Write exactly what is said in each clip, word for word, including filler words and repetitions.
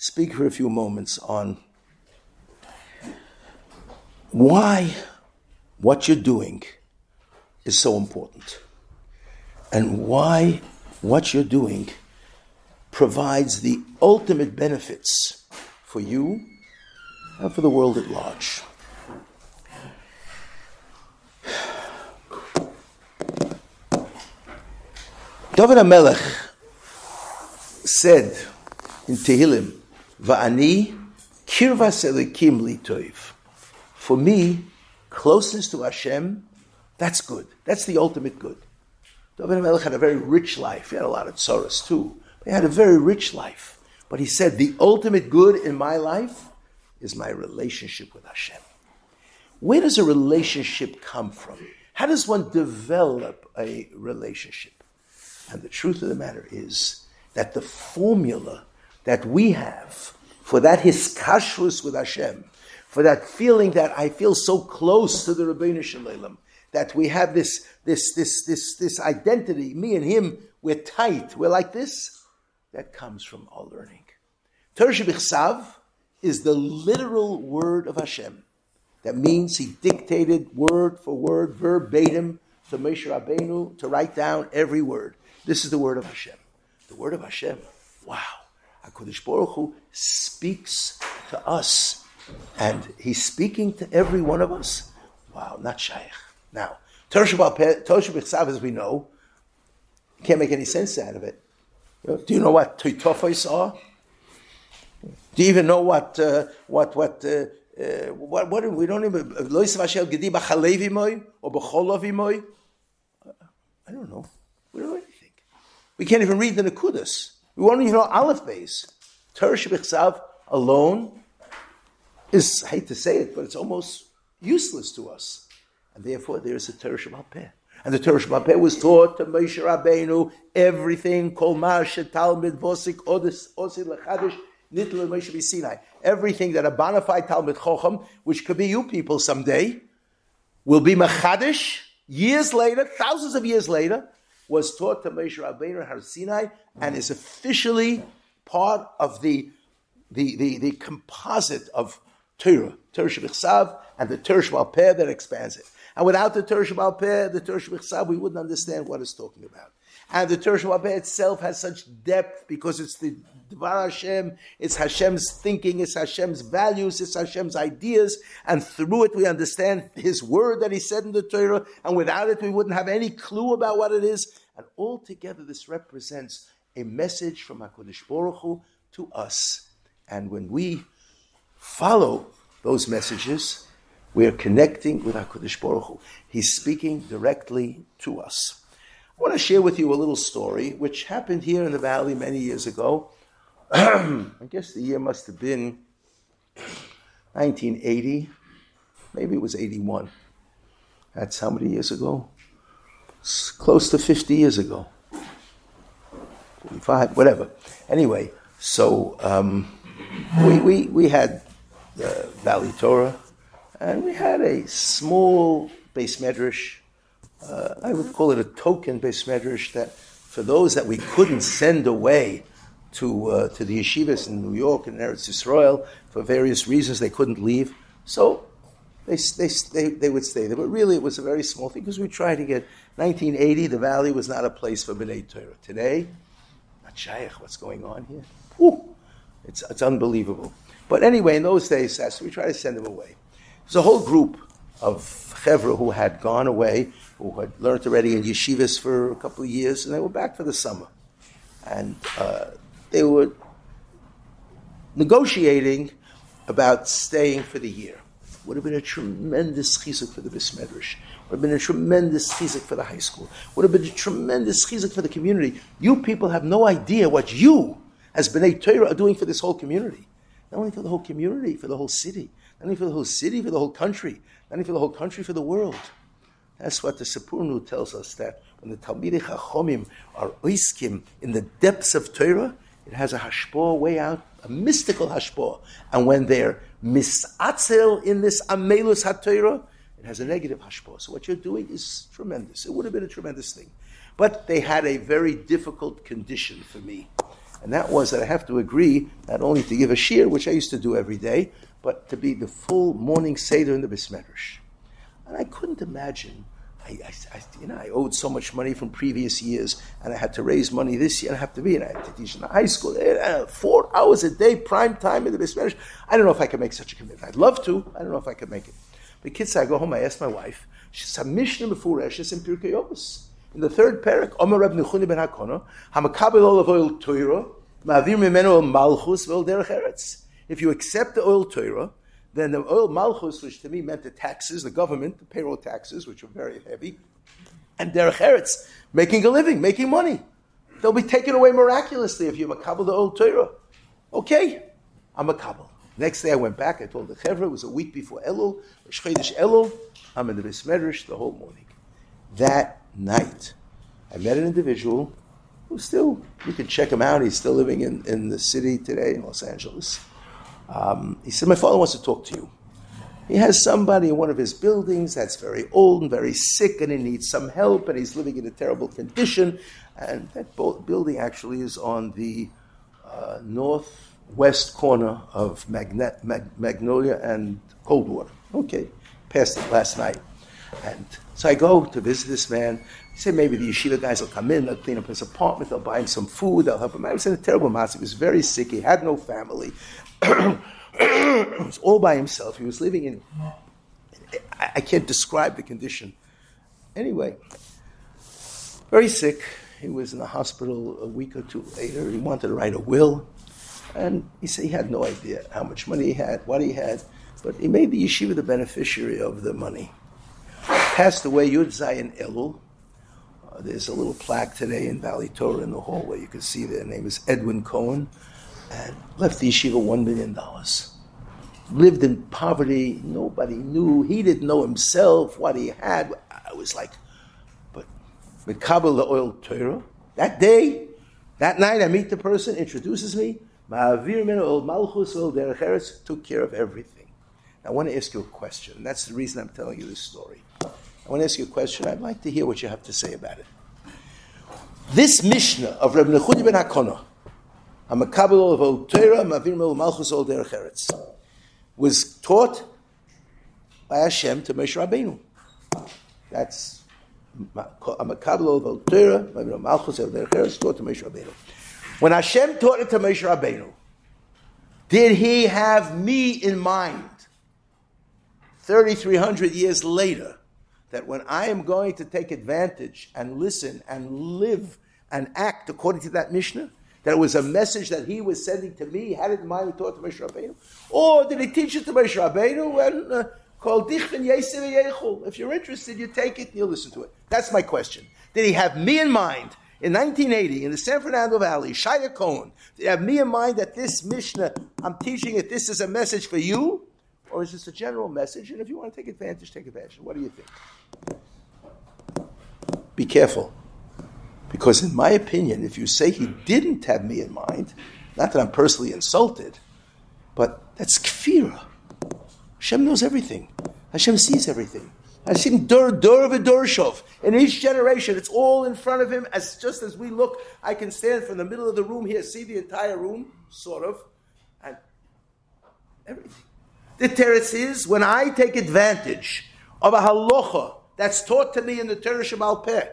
speak for a few moments on why what you're doing is so important, and why what you're doing provides the ultimate benefits for you and for the world at large. David HaMelech said in Tehillim, Va'ani kirvas elikim li toiv. For me, closeness to Hashem, that's good. That's the ultimate good. David HaMelech had a very rich life. He had a lot of tzoros too. He had a very rich life. But he said, the ultimate good in my life is my relationship with Hashem. Where does a relationship come from? How does one develop a relationship? And the truth of the matter is that the formula that we have for that hiskashrus with Hashem, for that feeling that I feel so close to the Rebbeinu Shalom, that we have this, this, this, this, this identity, me and him, we're tight, we're like this, that comes from our learning. Torah Shebichsav is the literal word of Hashem. That means he dictated word for word, verbatim, to Moshe Rabbeinu to write down every word. This is the word of Hashem. The word of Hashem, wow. HaKadosh Baruch Hu speaks to us. And he's speaking to every one of us. Wow, not shaykh. Now, Torah Shebichsav, as we know, you can't make any sense out of it. Do you know what Toitofos are? Do you even know what, uh, what, what, uh, uh, what, what, we don't even, Lo Yisrael Hashem Gedi B'chalev Imoy, or B'cholov Imoy? I don't know. We don't know anything. We can't even read the Nekudas. We won't even know Aleph Beis. Torah Shebichsav alone is, I hate to say it, but it's almost useless to us. And therefore there is a Torah Sheba'al Peh. And the Torah Sheba'al Peh was taught to Moshe Rabbeinu, everything, Kol Mar Shetalmid Vosik Osis Lechadish Nitl Moshe B'Sinai. Everything that a bona fide Talmid Chochem, which could be you people someday, will be Mechadish, years later, thousands of years later, was taught to Moshe Rabbeinu Har Sinai, and is officially part of the, the, the, the composite of Torah, Torah Shebichsav, and the Torah Sheba'al Peh that expands it. And without the Torah Sheba'al Peh, the Torah Shebichsav, we wouldn't understand what it's talking about. And the Torah Sheba'al Peh itself has such depth because it's the Dvar Hashem, it's Hashem's thinking, it's Hashem's values, it's Hashem's ideas, and through it we understand His word that He said in the Torah, and without it we wouldn't have any clue about what it is. And altogether this represents a message from HaKadosh Baruch Hu to us. And when we follow those messages, we are connecting with HaKadosh Baruch Hu. He's speaking directly to us. I want to share with you a little story which happened here in the valley many years ago. I guess the year must have been nineteen eighty, maybe it was eighty-one. That's how many years ago? It's close to fifty years ago. forty-five, whatever. Anyway, so um, we, we, we had the Valley Torah, and we had a small Beis Medrash. Uh, I would call it a token Beis Medrash, that for those that we couldn't send away to uh, to the yeshivas in New York and Eretz Yisrael for various reasons, they couldn't leave. So they they they, they would stay there. But really, it was a very small thing because we tried to get. nineteen eighty, the valley was not a place for B'nai Torah. Today, not shaykh, what's going on here? Whew, it's it's unbelievable. But anyway, in those days, so we tried to send them away. There's a whole group of chevra who had gone away, who had learned already in yeshivas for a couple of years, and they were back for the summer. And uh, they were negotiating about staying for the year. Would have been a tremendous chizuk for the Beis Medrash. Would have been a tremendous chizuk for the high school. Would have been a tremendous chizuk for the community. You people have no idea what you, as B'nai Torah, are doing for this whole community. Not only for the whole community, for the whole city. Not only for the whole city, for the whole country. Not only for the whole country, for the world. That's what the Sipurnu tells us, that when the Talmidei Chachomim are oiskim in the depths of Torah, it has a hashpah way out, a mystical hashpah. And when they're misatzel in this amelus haTorah, it has a negative hashpah. So what you're doing is tremendous. It would have been a tremendous thing. But they had a very difficult condition for me. And that was that I have to agree not only to give a shir, which I used to do every day, but to be the full morning seder in the Beis Medrash. And I couldn't imagine, I, I, I, you know, I owed so much money from previous years, and I had to raise money this year, and I have to be, and I had to teach in the high school, uh, four hours a day, prime time in the Beis Medrash. I don't know if I could make such a commitment. I'd love to, I don't know if I could make it. The kids, I go home, I ask my wife, she said, Mishnah Mefureshes in Pirkei Avos. In the third parak, Omer Reb Nechuni ben Hakono, Hamakabel olav oil Torah, Ma'avir mimeno Malchus ve'ol derech eretz. If you accept the oil Torah, then the oil Malchus, which to me meant the taxes, the government, the payroll taxes, which were very heavy, and derech eretz, making a living, making money. They'll be taken away miraculously if you makabel the oil Torah. Okay, I'm makabel. Next day I went back, I told the Chevra, it was a week before Elul, Chodesh Elul, I'm in the Beis Medrash the whole morning. That night, I met an individual who still, you can check him out, he's still living in, in the city today in Los Angeles. Um, he said, my father wants to talk to you. He has somebody in one of his buildings that's very old and very sick, and he needs some help, and he's living in a terrible condition. And that building actually is on the uh, northwest corner of Magne- Mag- Magnolia and Coldwater. Okay, passed it last night. And so I go to visit this man. He said maybe the yeshiva guys will come in, they'll clean up his apartment, they'll buy him some food, they'll help him out. He was in a terrible mess. He was very sick. He had no family. He was all by himself. He was living in, I, I can't describe the condition. Anyway, very sick. He was in the hospital a week or two later. He wanted to write a will. And he said he had no idea how much money he had, what he had, but he made the yeshiva the beneficiary of the money. Passed away Yud Zayin Elul. Uh, there's a little plaque today in Valley Torah in the hallway. You can see their name is Edwin Cohen. And left the yeshiva one million dollars. Lived in poverty. Nobody knew. He didn't know himself what he had. I was like, but Mekabel the oil Torah. That day, that night, I meet the person, introduces me. Ma'avir min oil Malchus oil derech eretz, took care of everything. Now, I want to ask you a question. And that's the reason I'm telling you this story. I want to ask you a question. I'd like to hear what you have to say about it. This Mishnah of Reb Nechuni ben Hakono, Hamakabel of oil Torah, Ma'avir min oil Malchus oil derech eretz, was taught by Hashem to Moshe Rabbeinu. That's Hamakabel of oil Torah, Ma'avir min oil Malchus oil derech eretz, taught to Moshe Rabbeinu. When Hashem taught it to Moshe Rabbeinu, did he have me in mind? thirty-three hundred years later, that when I am going to take advantage and listen and live and act according to that Mishnah, that it was a message that he was sending to me, had it in mind and taught to Moshe Rabbeinu? Or did he teach it to Moshe Rabbeinu and called Dichven Yesiv Yechul? If you're interested, you take it and you listen to it. That's my question. Did he have me in mind? In nineteen eighty, in the San Fernando Valley, Shaya Cohen, did he have me in mind that this Mishnah, I'm teaching it, this is a message for you? Or is this a general message? And if you want to take advantage, take advantage. What do you think? Be careful. Because in my opinion, if you say he didn't have me in mind, not that I'm personally insulted, but that's kfirah. Hashem knows everything. Hashem sees everything. Hashem dur dur v'durshov. In each generation, it's all in front of him. As just as we look, I can stand from the middle of the room here, see the entire room, sort of, and everything. The teretz is when I take advantage of a halacha that's taught to me in the Torah Shemal Peh.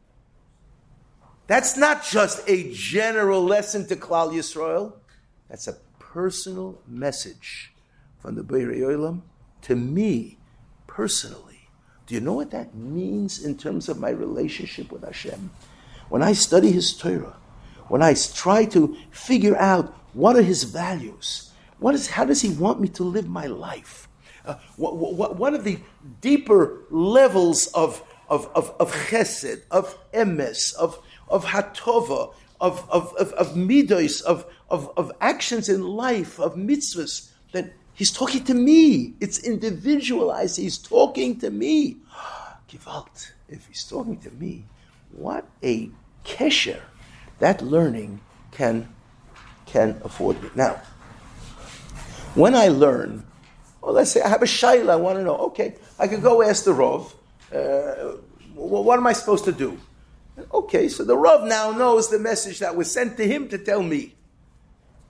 That's not just a general lesson to Klal Yisrael. That's a personal message from the Beirei Olam to me personally. Do you know what that means in terms of my relationship with Hashem? When I study His Torah, when I try to figure out what are His values, what is, how does He want me to live my life? Uh, what, what, what are the deeper levels of, of, of, of chesed, of emes, of, of hatova, of, of, of, of midos, of, of, of actions in life, of mitzvahs, that He's talking to me. It's individualized. He's talking to me. Gewalt. If He's talking to me, what a kesher that learning can, can afford me. Now, when I learn, well, let's say I have a shayla, I want to know, okay, I could go ask the Rav, uh, what am I supposed to do? Okay, so the Rav now knows the message that was sent to him to tell me.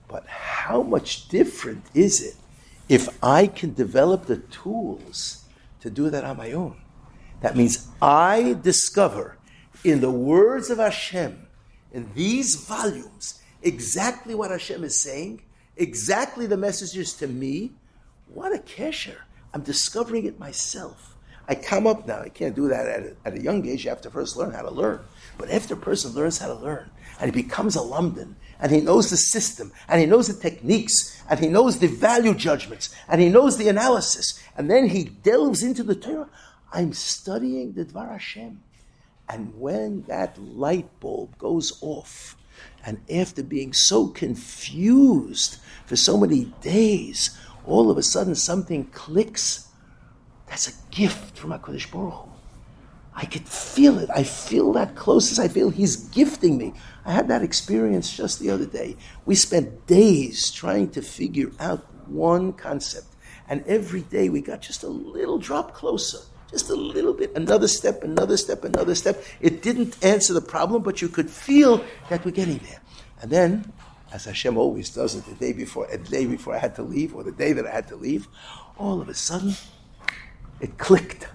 But how much different is it if I can develop the tools to do that on my own? That means I discover in the words of Hashem, in these volumes, exactly what Hashem is saying, exactly the messages to me. What a kesher. I'm discovering it myself. I come up now, I can't do that at a, at a young age. You have to first learn how to learn. But after a person learns how to learn, and he becomes a lumden, and he knows the system, and he knows the techniques, and he knows the value judgments, and he knows the analysis, and then he delves into the Torah, I'm studying the Dvar Hashem. And when that light bulb goes off, and after being so confused for so many days, all of a sudden something clicks, that's a gift from HaKadosh Baruch Hu. I could feel it. I feel that closest. I feel he's gifting me. I had that experience just the other day. We spent days trying to figure out one concept. And every day we got just a little drop closer. Just a little bit. Another step, another step, another step. It didn't answer the problem, but you could feel that we're getting there. And then, as Hashem always does it, the day before, the day before I had to leave, or the day that I had to leave, all of a sudden, it clicked.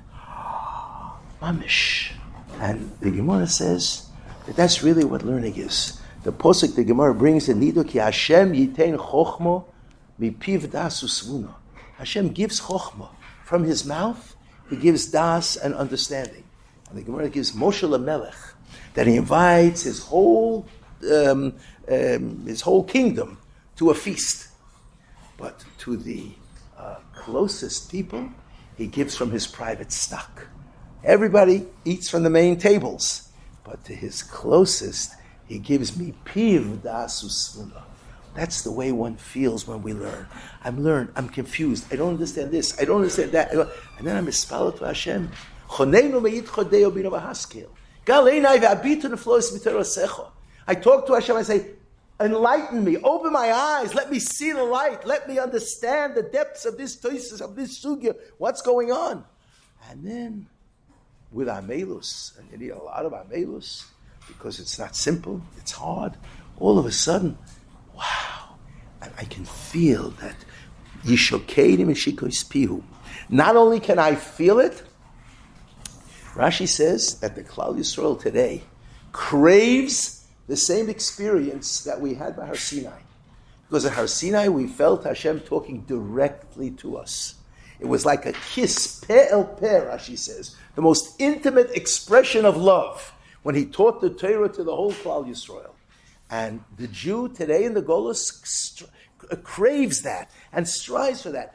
Mamish. And the Gemara says that that's really what learning is. The posuk the Gemara brings in Nido ki Hashem yitein chochmo mipiv das usvuna. Hashem gives chochma from his mouth. He gives das and understanding. And the Gemara gives Moshe LaMelech that he invites his whole um, um, his whole kingdom to a feast. But to the uh, closest people, he gives from his private stock. Everybody eats from the main tables, but to his closest, he gives me piv das usvuna. That's the way one feels when we learn. I'm learned, I'm confused, I don't understand this, I don't understand that. And then I'm mispalel to Hashem. I talk to Hashem, I say, enlighten me, open my eyes, let me see the light, let me understand the depths of this toises, of this sugya, what's going on. And then, with Amelus, and you need a lot of Amelus, because it's not simple, it's hard, all of a sudden, wow, and I can feel that Yishokedim and Shikois Pihu. Not only can I feel it, Rashi says that the Klal Yisrael today craves the same experience that we had by Har Sinai. Because at Har Sinai we felt Hashem talking directly to us. It was like a kiss, peh el peh, Rashi says, the most intimate expression of love when he taught the Torah to the whole Klal Yisrael. And the Jew today in the Golus st- craves that and strives for that.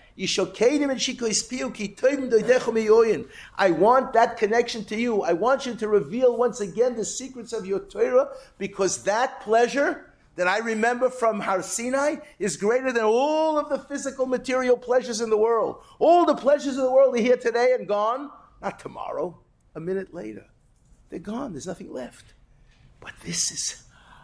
I want that connection to you. I want you to reveal once again the secrets of your Torah, because that pleasure that I remember from Har Sinai is greater than all of the physical material pleasures in the world. All the pleasures of the world are here today and gone, not tomorrow, a minute later. They're gone, there's nothing left. But this is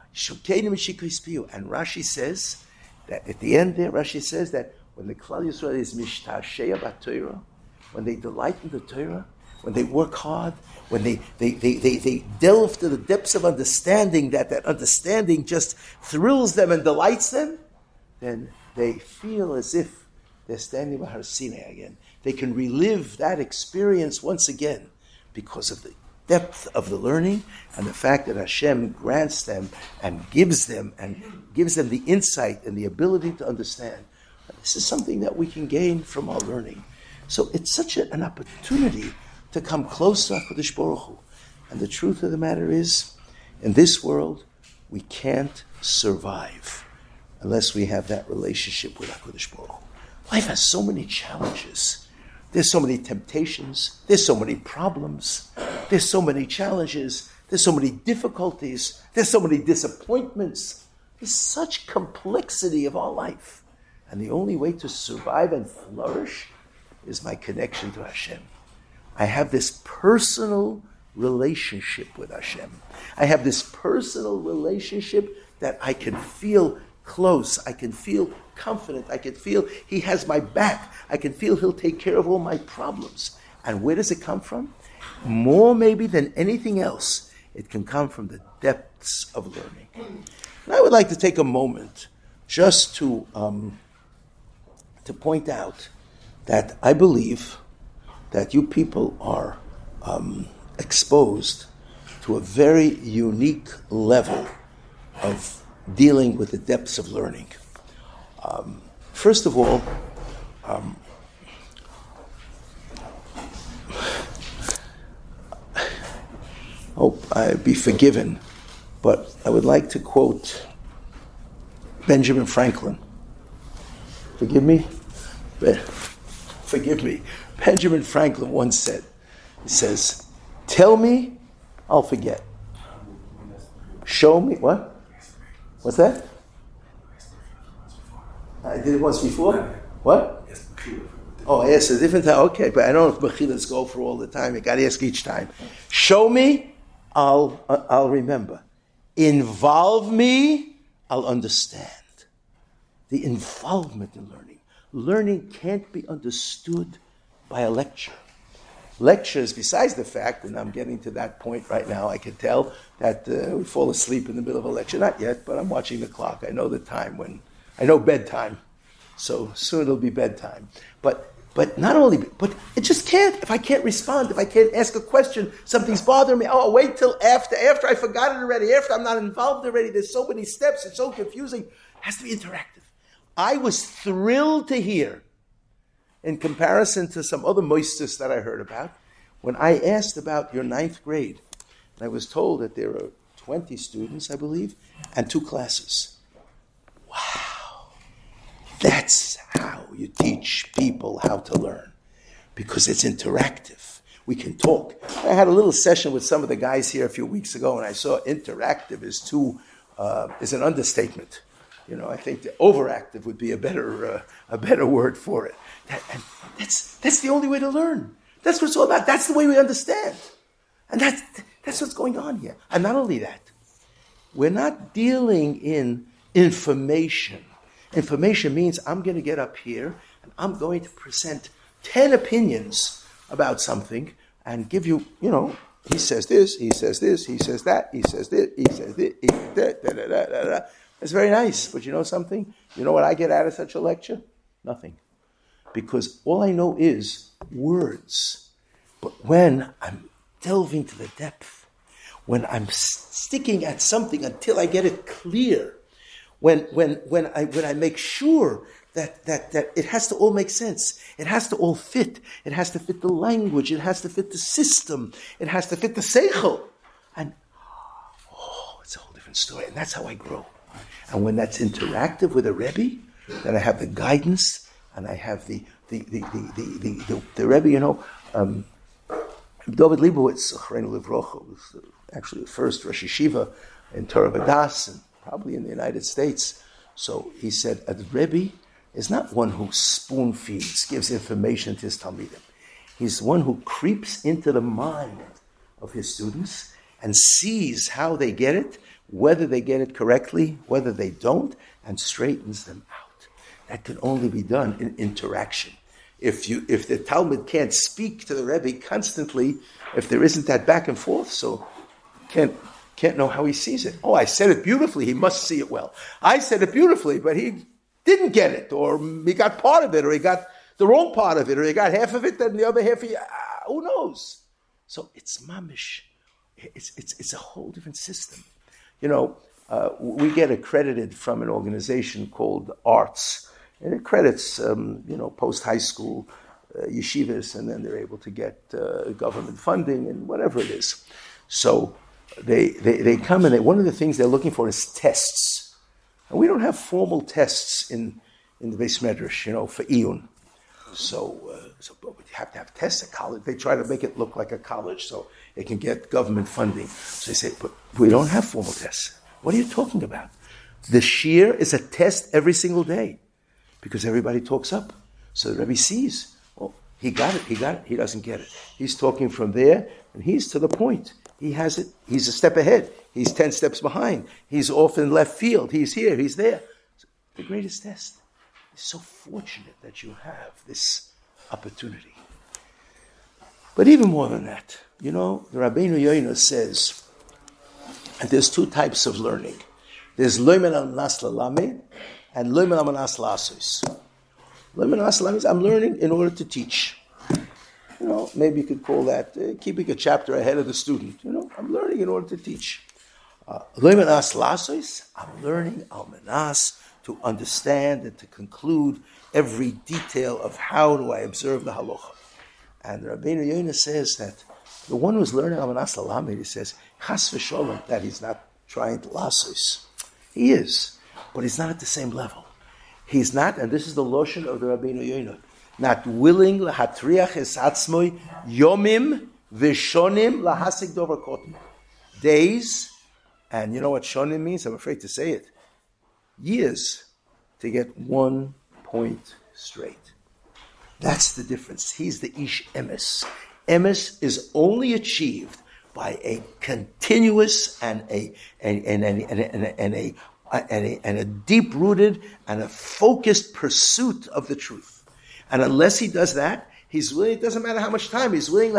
and Rashi says that at the end there, Rashi says that when the Klal Yisrael is mishtashei b'Torah, when they delight in the Torah, when they work hard, when they, they, they, they, they delve to the depths of understanding, that that understanding just thrills them and delights them, then they feel as if they're standing by Har Sinai again. They can relive that experience once again because of the depth of the learning and the fact that Hashem grants them and gives them and gives them the insight and the ability to understand. This is something that we can gain from our learning. So it's such a, an opportunity to come close to HaKadosh Baruch Hu. And the truth of the matter is, in this world, we can't survive unless we have that relationship with HaKadosh Baruch Hu. Life has so many challenges. There's so many temptations. There's so many problems. There's so many challenges. There's so many difficulties. There's so many disappointments. There's such complexity of our life. And the only way to survive and flourish is my connection to Hashem. I have this personal relationship with Hashem. I have this personal relationship that I can feel close. I can feel confident. I can feel He has my back. I can feel He'll take care of all my problems. And where does it come from? More maybe than anything else, it can come from the depths of learning. And I would like to take a moment just to um, to point out that I believe that you people are um, exposed to a very unique level of dealing with the depths of learning. Um, first of all, um, hope I be forgiven, but I would like to quote Benjamin Franklin. Forgive me? Forgive me. Benjamin Franklin once said, he says, tell me, I'll forget. Show me, what? What's that? I did it once before? What? Oh, yes, a different time. Okay, but I don't know if mechilas go for all the time. You got to ask each time. Show me, I'll uh, I'll remember. Involve me, I'll understand. The involvement in learning. Learning can't be understood by a lecture. Lectures, besides the fact, and I'm getting to that point right now, I can tell that uh, we fall asleep in the middle of a lecture. Not yet, but I'm watching the clock. I know the time when, I know bedtime. So soon it'll be bedtime. But but not only, but it just can't. If I can't respond, if I can't ask a question, something's bothering me. Oh, I'll wait till after, after I forgot it already, after I'm not involved already. There's so many steps. It's so confusing. It has to be interactive. I was thrilled to hear, in comparison to some other moistus that I heard about, when I asked about your ninth grade, and I was told that there are twenty students, I believe, and two classes. Wow. That's how you teach people how to learn, because it's interactive. We can talk. I had a little session with some of the guys here a few weeks ago, and I saw interactive is too uh, is an understatement. You know, I think the overactive would be a better uh, a better word for it. That, and that's that's the only way to learn. That's what it's all about. That's the way we understand, and that's that's what's going on here. And not only that, we're not dealing in information. Information means I'm going to get up here and I'm going to present ten opinions about something and give you, you know, he says this, he says this, he says that, he says this, he says this, he says that, da, da, da, da, da. It's very nice, but you know something? You know what I get out of such a lecture? Nothing. Because all I know is words. But when I'm delving to the depth, when I'm sticking at something until I get it clear, when when when I when I make sure that that that it has to all make sense, it has to all fit, it has to fit the language, it has to fit the system, it has to fit the seichel, and oh, it's a whole different story. And that's how I grow. And when that's interactive with a Rebbe, then I have the guidance, and I have the the the the the, the, the, the Rebbe, you know, um, David Leibowitz, was actually the first Rosh Yeshiva in Torah Vadas, and probably in the United States. So he said, a Rebbe is not one who spoon feeds, gives information to his Talmidim. He's one who creeps into the mind of his students and sees how they get it, whether they get it correctly, whether they don't, and straightens them out. That can only be done in interaction. If you, if the Talmud can't speak to the Rebbe constantly, if there isn't that back and forth, so can't can't know how he sees it. Oh, I said it beautifully, he must see it well. I said it beautifully, but he didn't get it, or he got part of it, or he got the wrong part of it, or he got half of it, then the other half, he, uh, who knows? So it's mamish. It's, it's, it's a whole different system. You know, uh, we get accredited from an organization called ARTS, and it credits, um, you know, post-high school uh, yeshivas, and then they're able to get uh, government funding and whatever it is. So they, they, they come and they, one of the things they're looking for is tests. And we don't have formal tests in, in the Beis Medrash, you know, for Iyun. So, uh, so but you have to have tests at college. They try to make it look like a college so they can get government funding. So they say, but we don't have formal tests. What are you talking about? The shiur is a test every single day because everybody talks up. So the Rebbe sees, well, he got it, he got it, he doesn't get it. He's talking from there and he's to the point. He has it, he's a step ahead. He's ten steps behind. He's off in left field. He's here, he's there. The greatest test. It's so fortunate that you have this opportunity. But even more than that, you know, the Rabbeinu Yoina says, and there's two types of learning. There's loimen al nas lalamed, and Loimen Amanas Lasos. Loimen Amanas means I'm learning in order to teach. You know, maybe you could call that uh, keeping a chapter ahead of the student. You know, I'm learning in order to teach. Loimen Amanas Lasos, I'm learning Almanas to understand and to conclude every detail of how do I observe the halacha. And Rabbeinu Yonah says that the one who's learning Amanas Lamed, he says, Chas v'sholom, that he's not trying to lasos. He is, but he's not at the same level. He's not, and this is the lotion of the Rabbeinu Yonah, not willing lahatriach es atzmoi yomim v'shonim lahasik dover kotim. Days, and you know what shonim means? I'm afraid to say it. Years to get one point straight. That's the difference. He's the ish emes. Emes is only achieved by a continuous and a and and and, and, and, and a and a, and a deep-rooted and a focused pursuit of the truth. And unless he does that, he's willing. It doesn't matter how much time he's willing.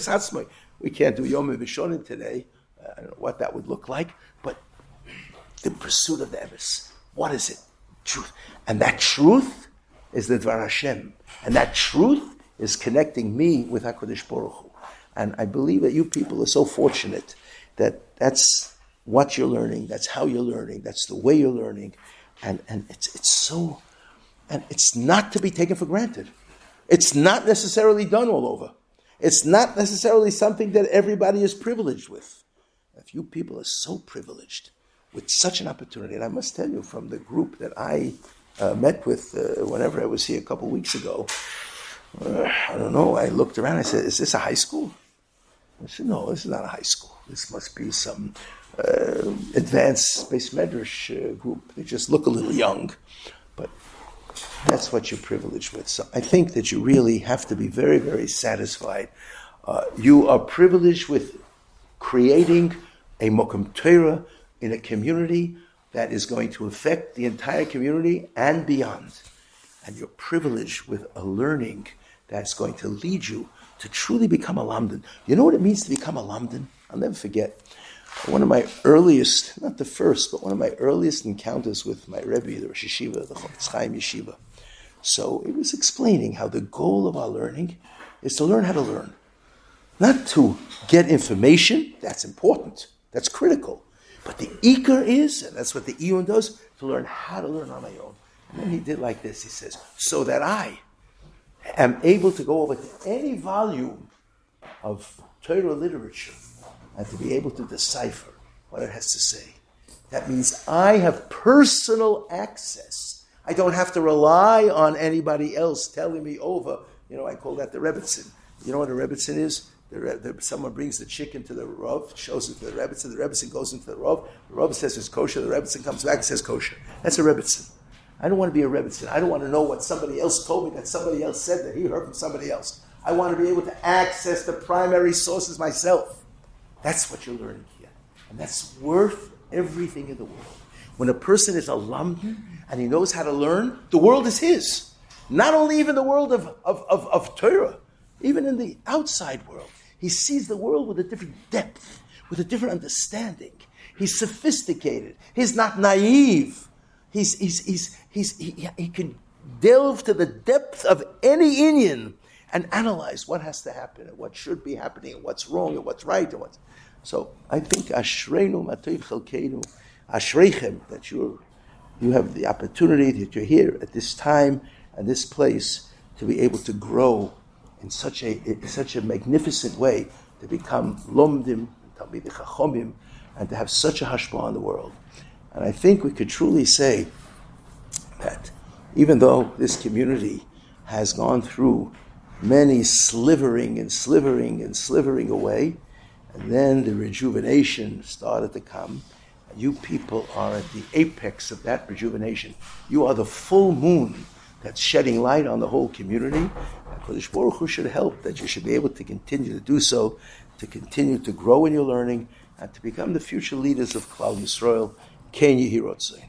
We can't do Yom Vishonim today. I don't know what that would look like, but the pursuit of the emes. What is it? Truth. And that truth is the Dvar Hashem. And that truth is connecting me with HaKadosh Baruch Hu. And I believe that you people are so fortunate that that's what you're learning, that's how you're learning, that's the way you're learning. And, and it's it's so, and it's not to be taken for granted. It's not necessarily done all over. It's not necessarily something that everybody is privileged with. If you people are so privileged with such an opportunity, and I must tell you from the group that I uh, met with uh, whenever I was here a couple weeks ago, uh, I don't know, I looked around, I said, is this a high school? I said, no, this is not a high school. This must be some uh, advanced Beis Medrash uh, group. They just look a little young, but that's what you're privileged with. So I think that you really have to be very, very satisfied. Uh, you are privileged with creating a Mokum Torah in a community that is going to affect the entire community and beyond. And you're privileged with a learning that's going to lead you to truly become a Lamdan. You know what it means to become a Lamdan? I'll never forget. One of my earliest, not the first, but one of my earliest encounters with my Rebbe, the Rosh Yeshiva, the Chofetz Chaim Yeshiva. So it was explaining how the goal of our learning is to learn how to learn. Not to get information, that's important, that's critical. But the Iker is, and that's what the Iyun does, to learn how to learn on my own. And then he did like this, he says, so that I am able to go over to any volume of Torah literature and to be able to decipher what it has to say. That means I have personal access. I don't have to rely on anybody else telling me over. You know, I call that the Rebbitzin. You know what a Rebbitzin is? The, the, someone brings the chicken to the Rav, shows it to the Rebbitzin, the Rebbitzin goes into the Rav, the Rav says it's kosher, the Rebbitzin comes back and says kosher. That's a Rebbitzin. I don't want to be a Rebbitzin. I don't want to know what somebody else told me that somebody else said that he heard from somebody else. I want to be able to access the primary sources myself. That's what you're learning here. And that's worth everything in the world. When a person is a lamdan and he knows how to learn, the world is his. Not only even the world of, of, of, of Torah, even in the outside world. He sees the world with a different depth, with a different understanding. He's sophisticated. He's not naive. He's, he's, he's, he's, he, he can delve to the depth of any Indian and analyze what has to happen and what should be happening and what's wrong and what's right and what's... So I think Ashreinu Matoiv Chalkeinu, Ashreichem, that you're, you have the opportunity that you're here at this time and this place to be able to grow in such a in such a magnificent way, to become Lomdim, Talmidei Chachomim, and to have such a hashpah in the world. And I think we could truly say that even though this community has gone through many slivering and slivering and slivering away, and then the rejuvenation started to come, you people are at the apex of that rejuvenation. You are the full moon that's shedding light on the whole community. HaKadosh Baruch Hu should help that you should be able to continue to do so, to continue to grow in your learning, and to become the future leaders of Klal Yisrael. Ken Yehi Rotzei.